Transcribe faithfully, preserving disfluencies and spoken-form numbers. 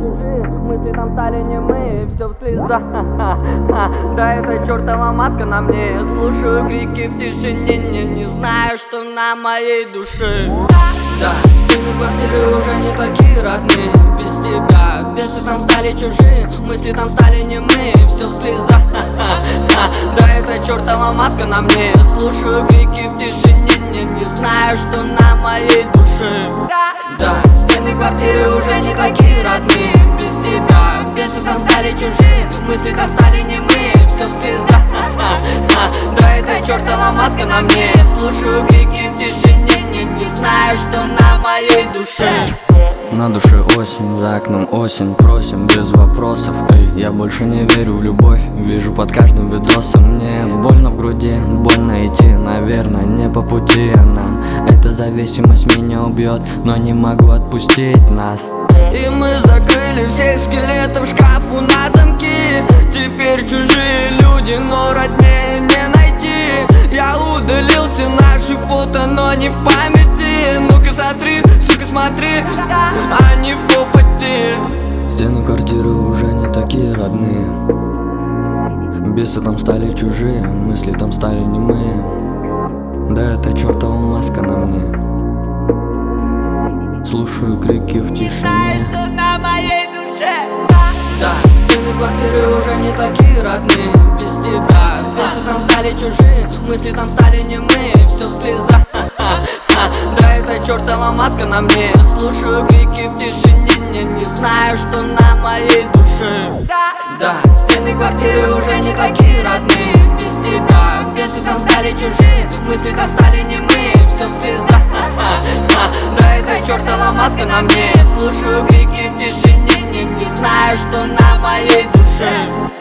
чужие, мысли там стали немые, все в слезах. Да, это чертова маска на мне. Слушаю крики в тишине, не, не знаю, что на моей душе. Да, стены квартиры уже не такие родные. Без тебя бесы там стали чужие, мысли там стали немые, все в слезах. Да, это чертова маска на мне. Слушаю крики в тишине, не, не знаю, что на моей душе. Да, стены квартиры уже не такие родные. Без тебя бесы там стали чужие, мысли там стали немые, все в слезах. Да, это чертова маска на мне. Слушаю крики в тишине, не, не знаю, что на моей душе. На душе осень, за окном осень, просим без вопросов. Эй, я больше не верю в любовь, вижу под каждым видосом. Мне больно в груди, больно идти, наверное, не по пути нам. Эта зависимость меня убьет, но не могу отпустить нас. И мы закрыли всех скелетов, шкаф у нас замки. Теперь чужие люди, но роднее не найти. Я удалил все наши фото, но не в памяти. Ну-ка смотри, сука, смотри, они в попыти. Стены квартиры уже не такие родные. Бесы там стали чужие, мысли там стали немые. Да, это чертова маска на мне. Слушаю крики в тишине. Знаешь, что на моей душе. Да, стены квартиры уже не такие родные. Без тебя бесы там стали чужие, мысли там стали немые, все в слезах. Да, это чертова маска на мне. Слушаю крики в тишине, не, не знаю, что на моей душе. Да, стены квартиры уже не такие родные. Без тебя бесы там стали чужие, мысли там стали немые, все в слезах. Да, это чертова маска на мне. Слушаю крики в тишине, не, не знаю, что на моей душе.